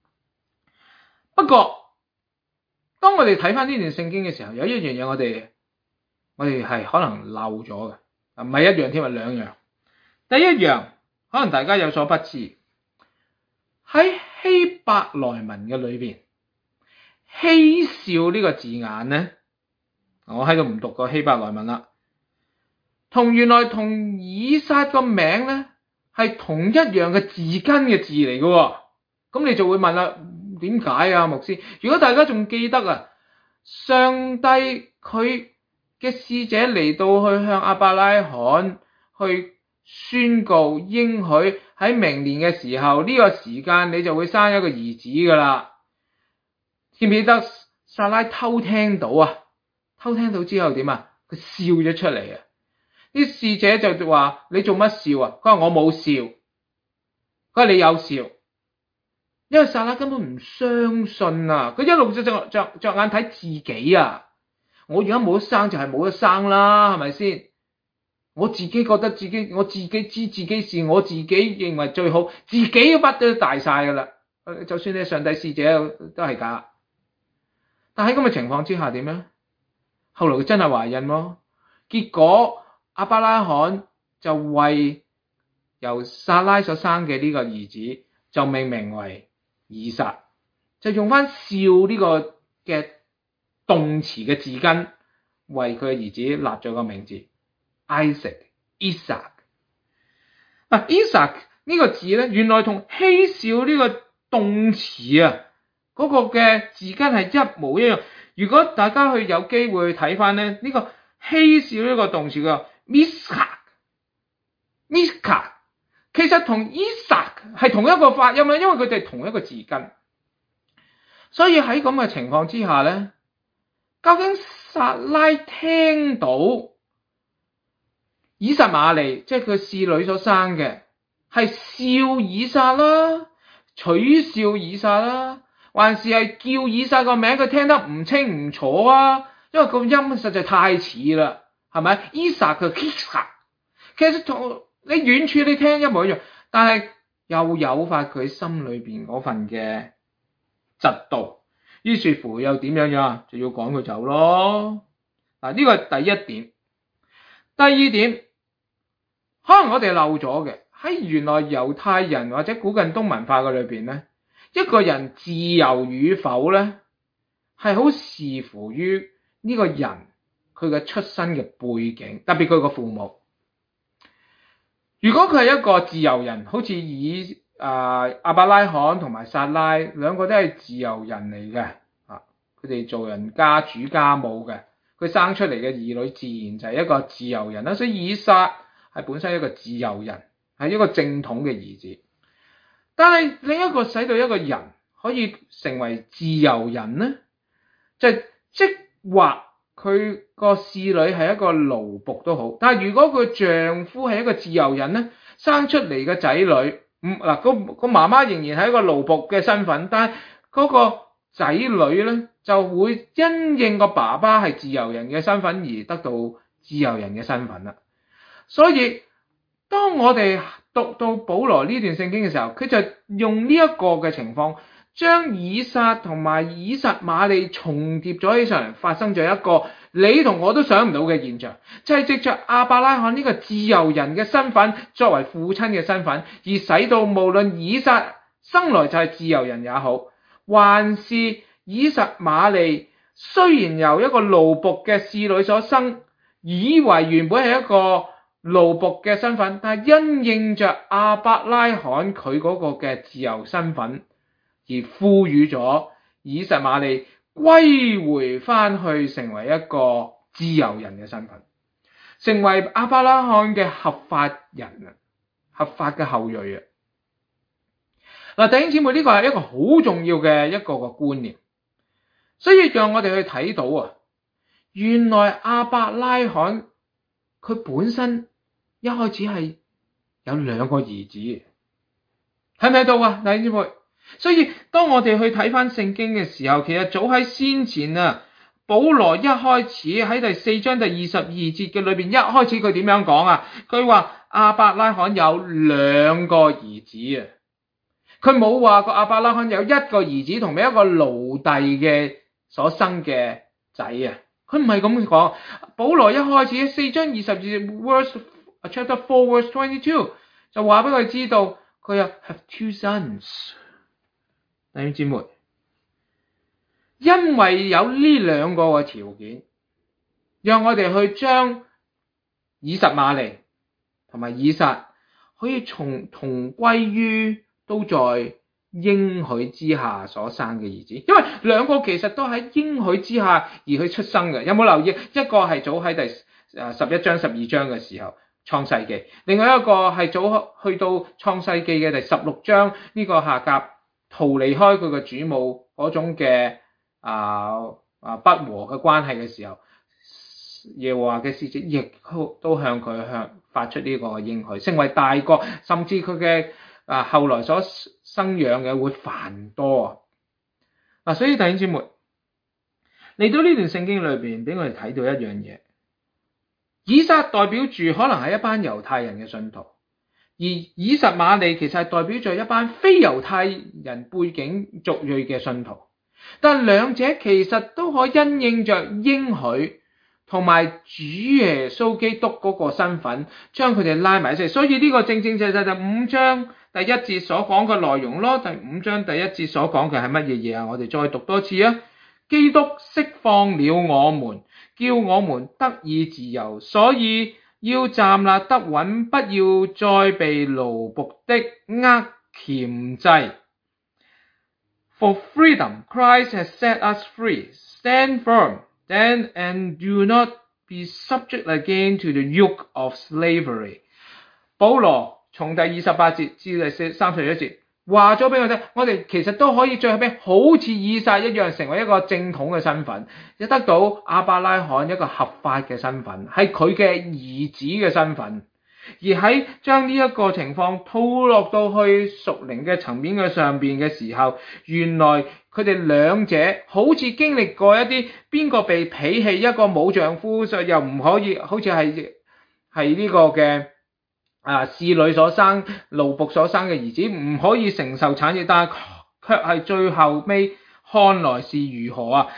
不過當我哋睇翻呢段聖經嘅時候，有一樣嘢我哋係可能漏咗嘅，唔係一樣添，係兩樣。第一樣可能大家有所不知，喺希伯來文嘅裏邊，嬉笑呢個字眼呢，我喺度唔讀個希伯來文啦，原來同以撒個名呢係同一樣嘅字根嘅字嚟嘅。咁你就會問啦，點解啊，牧師？如果大家仲記得啊，上帝佢嘅使者嚟到去向亞伯拉罕去宣告應許喺明年嘅時候，呢個時間你就會生一個兒子噶啦。記唔記得撒拉偷聽到啊？偷聽到之後點啊？佢笑咗出嚟啊！啲使者就話：你做乜笑啊？佢話：我冇笑。佢話：你有笑。因為撒拉根本唔相信啊，佢一路着眼睇自己啊。我而家冇得生就係冇得生啦，係咪先？我自己覺得自己，我自己知自己是我自己認為最好，自己嘅筆都大晒噶啦。就算你上帝使者都係假。但喺咁嘅情況之下點咧？後來佢真係懷孕咯，結果亞伯拉罕就為由撒拉所生嘅呢個兒子就命名為以撒，就用翻笑呢個嘅動詞嘅字根為佢嘅兒子立咗個名字 Isaac。 Isaac 呢個字咧，原來同嬉笑呢個動詞啊嗰個嘅字根係一模一樣。如果大家有機會去睇翻咧，呢個嬉笑呢個動詞嘅 Miska， 其實同 Isaac 係同一個發音啊，因為佢哋同一個字根。所以喺咁嘅情況之下咧，究竟撒拉聽到以實瑪利即係佢侍女所生嘅係笑以撒啦，取笑以撒啦，還是係叫以撒個名佢聽得唔清唔楚啊？因為個音實在太似啦，係咪？以撒嘅 Kisa， 其實同你遠處你聽一模一樣，但係又誘發佢心裏邊嗰份嘅嫉妒，於是乎又點樣就要趕佢走咯。嗱，呢個係第一點。第二點，可能我哋漏咗嘅喺原來猶太人或者古近東文化嘅裏邊咧，一個人自由與否咧，係好視乎於呢個人佢嘅出身嘅背景，特別佢個父母。如果佢係一個自由人，好似亞伯拉罕同埋撒拉兩個都係自由人嚟嘅，佢哋做人家主家務嘅，佢生出嚟嘅兒女自然就係一個自由人啦。所以以撒係本身一個自由人，係一個正統嘅兒子。但係另一個使到一個人可以成為自由人呢，就即或佢個侍女係一個奴僕都好，但係如果佢丈夫係一個自由人呢，生出嚟嘅仔女，個媽媽仍然係一個奴僕嘅身份，但係嗰個仔女呢就會因應個爸爸係自由人嘅身份而得到自由人嘅身份啦。所以當我哋讀到保羅呢段聖經嘅時候，佢就用呢一個嘅情況，將以撒同埋以實瑪利重疊咗起上嚟，發生咗一個你同我都想唔到嘅現象，就係藉着亞伯拉罕呢個自由人嘅身份作為父親嘅身份，而使到無論以撒生來就係自由人也好，還是以實瑪利雖然由一個奴僕嘅侍女所生，以為原本係一個奴僕嘅身份，但係因應着亞伯拉罕佢嗰個嘅自由身份，而賦予咗以實瑪利歸回翻去成為一個自由人嘅身份，成為亞伯拉罕嘅合法人啊，合法嘅後裔啊。嗱，弟兄姊妹，呢個係一個好重要嘅一個觀念，所以讓我哋去睇到啊，原來亞伯拉罕佢本身一開始係有兩個兒子，睇唔睇到啊，弟兄姊妹？所以當我哋去睇翻聖經嘅時候，其實早喺先前啊，保羅一開始喺第4章第22節嘅裏邊，一開始佢點樣講啊？佢話亞伯拉罕有兩個兒子啊， 佢冇話個亞伯拉罕有一個兒子同埋一個奴隸嘅所生嘅仔啊，佢唔係咁講。保羅一開始4章20節 chapter 4 verse 22就話俾佢知道佢有 have 2 sons。弟兄姊妹，因為有呢兩個嘅條件，讓我哋去將以實瑪利同埋以撒可以同歸於都在應許之下所生嘅兒子，因為兩個其實都喺應許之下而去出生嘅。有冇留意？一個係早喺第11章12章嘅時候創世記，另外一個係早去到創世記嘅第16章呢個夏甲逃離開佢嘅主母嗰種嘅不和嘅關係嘅時候，耶和華嘅使者亦都向佢發出呢個應許，成為大國，甚至佢嘅後來所生養嘅會繁多所以弟兄姊妹嚟到呢段聖經裏邊，俾我哋睇到一樣嘢，以撒代表住可能係一班猶太人嘅信徒，而以實瑪利其實係代表住一班非猶太人背景族裔嘅信徒，但兩者其實都可因應着應許同埋主耶穌基督嗰個身份，將佢哋拉埋一齊。所以呢個正正就係5章第1節所講嘅內容咯。第5章第1節所講嘅係乜嘢嘢啊？我哋再讀多次啊！基督釋放了我們，叫我們得以自由，所以要站立得穩，不要再被奴僕的軛鉗制。For freedom, Christ has set us free. Stand firm, then, and do not be subject again to the yoke of slavery. 保羅從第28節至第31節話咗俾我聽，我哋其實都可以最後尾好似以撒一樣，成為一個正統嘅身份，亦得到亞伯拉罕一個合法嘅身份，係佢嘅兒子嘅身份。而喺將呢一個情況套落到去屬靈嘅層面嘅上邊嘅時候，原來佢哋兩者好似經歷過一啲邊個被鄙棄，一個冇丈夫又唔可以，好似係呢個嘅侍女所生奴僕所生嘅兒子唔可以承受產業，但係卻係最後尾看來是如何啊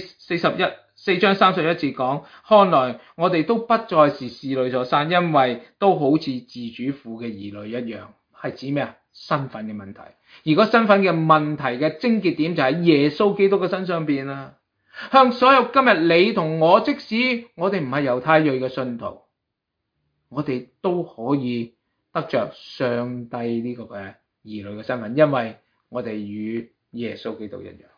？4章31節講，看來我哋都不再是侍女所生，因為都好似自主父嘅兒女一樣。係指咩啊？身份嘅問題。而個身份嘅問題嘅症結點就喺耶穌基督嘅身上邊啦。向所有今日你同我，即使我哋唔係猶太裔嘅信徒，我哋都可以得着上帝呢個嘅兒女嘅身份，因為我哋與耶穌基督一樣。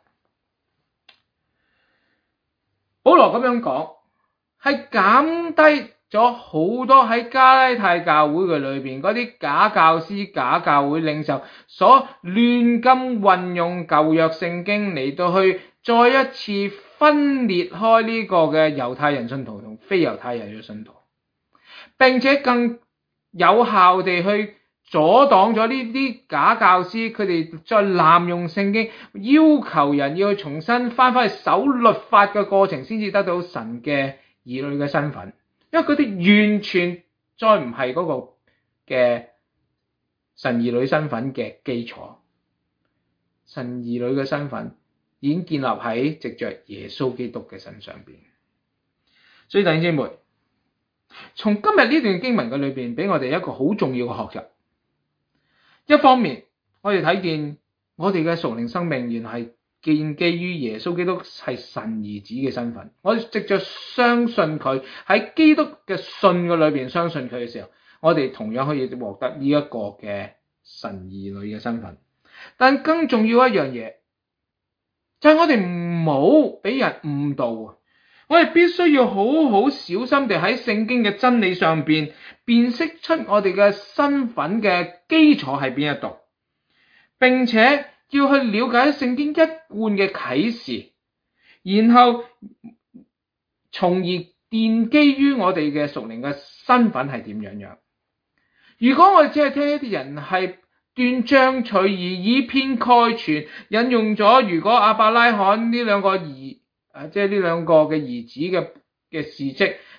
保羅咁樣講，係減低咗好多喺加拉太教會嘅裏邊嗰啲假教師、假教會領袖所亂咁運用舊約聖經嚟到去再一次分裂開呢個嘅猶太人信徒同非猶太人嘅信徒，並且更有效地去阻擋咗呢啲假教師，佢哋再濫用聖經，要求人要去重新翻去守律法嘅過程，先至得到神嘅兒女嘅身份。因為佢哋完全再唔係嗰個嘅神兒女身份嘅基礎，神兒女嘅身份已經建立喺藉着耶穌基督嘅身上邊。所以弟兄姊妹，從今日呢段經文嘅裏邊，俾我哋一個好重要嘅學習。一方面，我哋睇見我哋嘅屬靈生命原係建基於耶穌基督係神兒子嘅身份。我哋藉着相信佢喺基督嘅信嘅裏邊相信佢嘅時候，我哋同樣可以獲得呢一個嘅神兒女嘅身份。但更重要一樣嘢，就係我哋唔好俾人誤導啊！我哋必須要好好小心地喺聖經嘅真理上邊辨識出我哋嘅身份嘅基礎喺邊一度，並且要去了解聖經一貫嘅啟示，然後從而奠基於我哋嘅屬靈嘅身份係點樣。如果我哋只係聽一啲人係斷章取義、以偏概全，引用咗如果亞伯拉罕呢兩個兒子嘅事蹟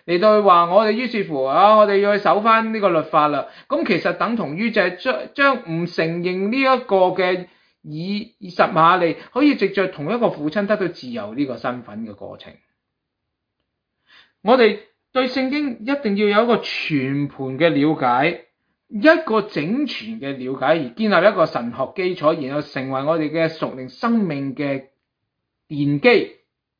嚟到去話我哋於是乎我哋要去守翻呢個律法啦。咁其實等同於就係將唔承認呢一個嘅以實瑪利可以藉着同一個父親得到自由呢個身份嘅過程。我哋對聖經一定要有一個全盤嘅了解，一個整全嘅了解，而建立一個神學基礎，然後成為我哋嘅屬靈生命嘅奠基。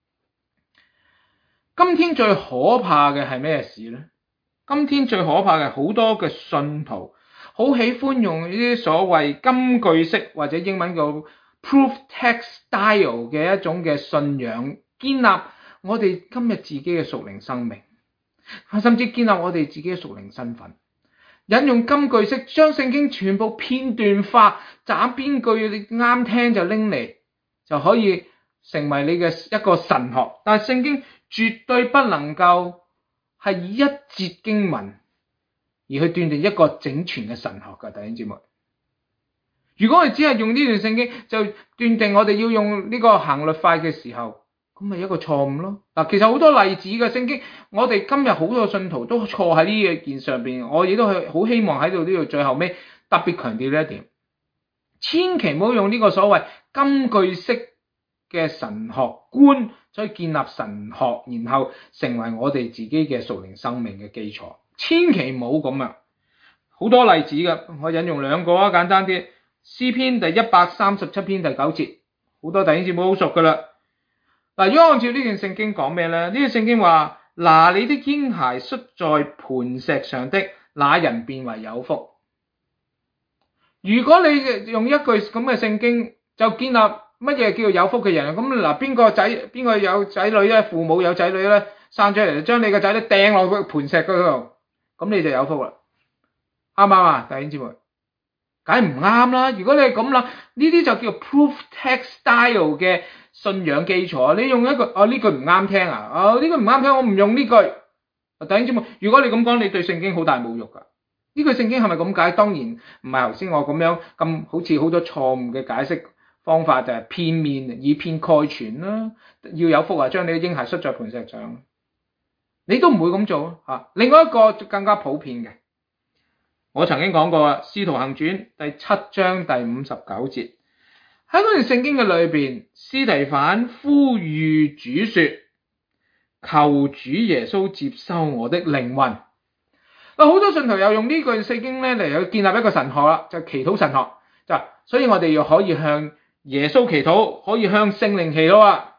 今天最可怕嘅係咩事呢？今天最可怕嘅好多嘅信徒好喜歡用呢啲所謂金句式或者英文叫 proof text style 嘅一種嘅信仰，建立我哋今日自己嘅屬靈生命，甚至建立我哋自己嘅屬靈身份。引用金句式將聖經全部片段化，斬邊句你啱聽就拎嚟，就可以成為你嘅一個神學。但係聖經絕對不能夠係以一節經文而去斷定一個整全嘅神學㗎，弟兄姊妹。如果我哋只係用呢段聖經就斷定我哋要用呢個行律法嘅時候，咁咪一個錯誤咯。嗱，其實好多例子嘅聖經，我哋今日好多信徒都錯喺呢件上邊，我亦都係好希望喺度呢度最後尾特別強調呢一點，千祈唔好用呢個所謂金句式嘅神學觀，所以建立神學，然後成為我哋自己嘅屬靈生命嘅基礎。千祈唔好咁啊！好多例子㗎，我引用兩個啊，簡單啲。詩篇第137篇第9節，好多弟兄姊妹好熟㗎啦。嗱，如果按照呢段聖經講咩咧？呢段聖經話：拿你的嬰孩摔在磐石上的，那人便為有福。如果你用一句咁嘅聖經就建立乜嘢叫做有福嘅人，咁嗱，邊個有仔女咧？父母有仔女咧，生出嚟就將你個仔女掟落個磐石嗰度，咁你就有福啦。啱唔啱啊，弟兄姊妹？梗係唔啱啦！如果你係咁諗，呢啲就叫做 proof text style 嘅信仰基礎。你用一句呢句唔啱聽呢句唔啱聽，我唔用呢句。弟兄姊妹，如果你咁講，你對聖經好大侮辱㗎。呢句聖經係咪咁解？當然唔係頭先我咁樣咁好似好多錯誤嘅解釋方法，就係片面以偏概全啦。要有福將你嘅嬰孩摔在磐石上，你都唔會咁做啊！另外一個更加普遍嘅。我曾經講過《使徒行傳》第7章第59節，喺嗰段聖經嘅裏邊，司提反呼籲主說：求主耶穌接收我的靈魂。好多信徒又用呢句聖經咧嚟去建立一個神學啦，就祈禱神學。所以我哋又可以向耶穌祈禱，可以向聖靈祈禱啊。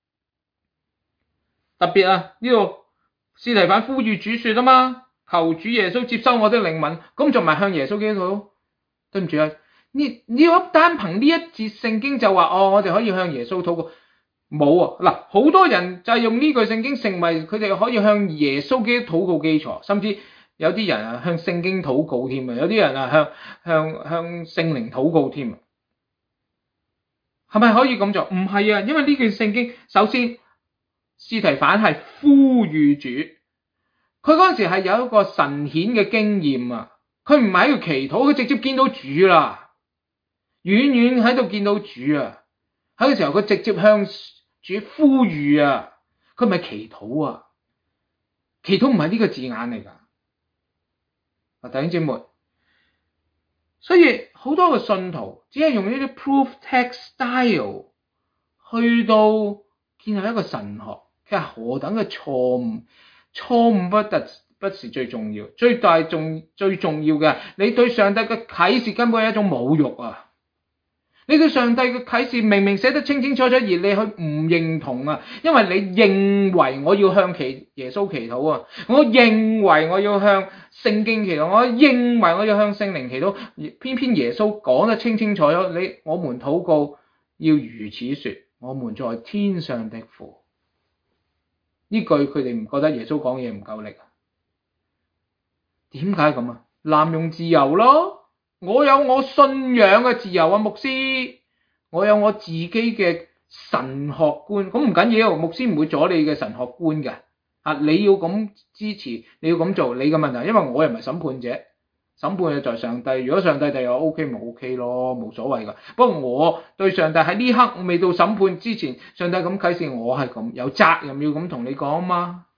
特別呢個司提反呼籲主說啊嘛。求主耶穌接收我的靈魂，咁仲唔係向耶穌基督？對唔住啊，你要單憑呢一節聖經就話我哋可以向耶穌禱告，冇啊！嗱，好多人就係用呢句聖經成為佢哋可以向耶穌基督禱告基礎，甚至有啲人向聖經禱告添啊，有啲人向聖靈禱告添啊，係咪可以咁做？唔係啊，因為呢句聖經首先司提反係呼籲主。佢嗰陣時係有一個神顯嘅經驗啊，佢唔係喺度祈禱，佢直接見到主啦，遠遠喺度見到主啊，喺個時候佢直接向主呼籲啊，佢唔係祈禱啊，祈禱唔係呢個字眼嚟㗎，弟兄姊妹，所以好多個信徒只係用呢啲 proof text style 去到建立一個神學，其實何等嘅錯誤。錯誤不是最重要，最重要嘅，你對上帝嘅啟示根本係一種侮辱啊！你對上帝嘅啟示明明寫得清清楚楚，而你去唔認同啊，因為你認為我要向耶穌祈禱啊，我認為我要向聖經祈禱，我認為我要向聖靈祈禱，偏偏耶穌講得清清楚楚，我們禱告要如此說，我們在天上的父。呢句佢哋唔覺得耶穌講嘢唔夠力啊？點解咁啊？濫用自由咯！我有我信仰嘅自由啊，牧師，我有我自己嘅神學觀，咁唔緊要，牧師唔會阻你嘅神學觀嘅。你要咁支持，你要咁做，你嘅問題，因為我又唔係審判者，審判就在上帝。如果上帝就話 OK 咪 OK 咯，冇所謂噶。不過我對上帝喺呢刻未到審判之前，上帝咁啟示我係咁有責任要咁同你講嘛。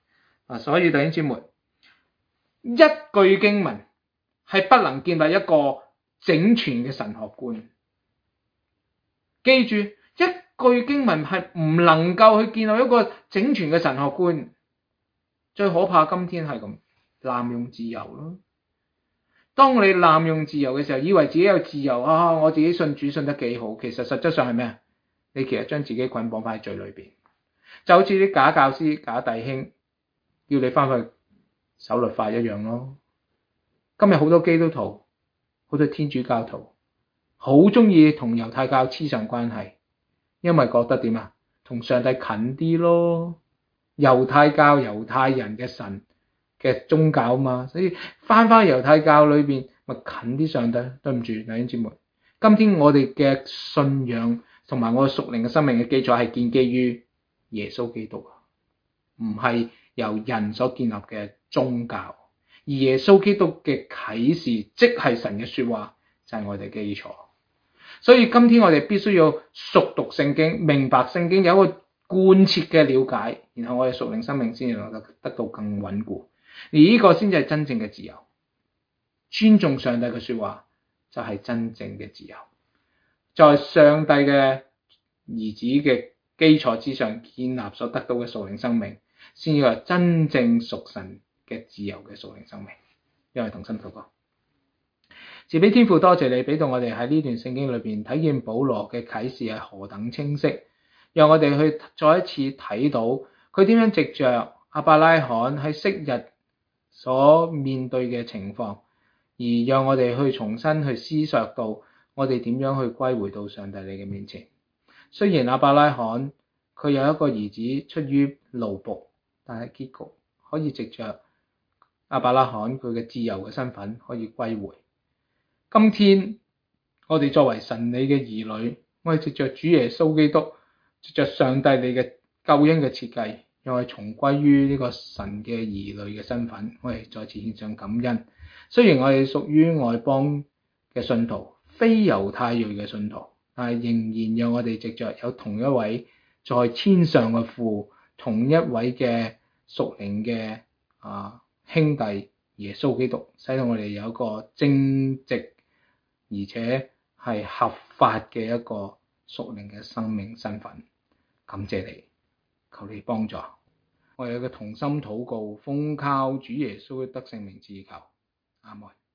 所以弟兄姊妹，一句經文係不能建立一個整全嘅神學觀。記住，一句經文係唔能夠去建立一個整全嘅神學觀。最可怕今天係咁，濫用自由咯。當你濫用自由嘅時候，以為自己有自由我自己信主信得幾好，其實實質上係咩？你其實將自己捆綁翻喺罪裏邊，就好似啲假教師、假弟兄要你翻去守律法一樣咯。今日好多基督徒、好多天主教徒好中意同猶太教黐上關係，因為覺得點啊？同上帝近啲咯。猶太教猶太人嘅神嘅宗教嘛，所以翻猶太教裏邊咪近啲上帝。對唔住弟兄姊妹，今天我哋嘅信仰同埋我哋屬靈嘅生命嘅基礎係建基於耶穌基督，唔係由人所建立嘅宗教。而耶穌基督嘅啟示，即係神嘅說話，就係我哋嘅基礎。所以今天我哋必須要熟讀聖經，明白聖經，有一個貫徹嘅了解，然後我哋屬靈生命先至能夠得到更穩固。而呢個先至係真正嘅自由。尊重上帝嘅說話就係真正嘅自由。在上帝嘅兒子嘅基礎之上建立所得到嘅屬靈生命，先至係真正屬神嘅自由嘅屬靈生命。因為同心禱告，慈悲天父，多謝你俾到我哋喺呢段聖經裏邊睇見保羅嘅啟示係何等清晰，讓我哋去再一次睇到佢點樣藉着亞伯拉罕喺昔日所面對嘅情況，而讓我哋去重新去思索到我哋點樣去歸回到上帝你嘅面前。雖然亞伯拉罕佢有一個兒子出於奴僕，但係結局可以藉着亞伯拉罕佢嘅自由嘅身份可以歸回。今天我哋作為神你嘅兒女，我哋藉着主耶穌基督，藉着上帝你嘅救恩嘅設計，讓我哋重歸於呢個神嘅兒女嘅身份，我哋再次獻上感恩。雖然我哋屬於外邦嘅信徒，非猶太裔嘅信徒，但係仍然讓我哋藉着有同一位在天上嘅父，同一位嘅屬靈嘅兄弟耶穌基督，使到我哋有一個正直而且係合法嘅一個屬靈嘅生命身份。感謝你，求你幫助我哋嘅同心禱告，奉靠主耶穌的得勝名字求，阿們。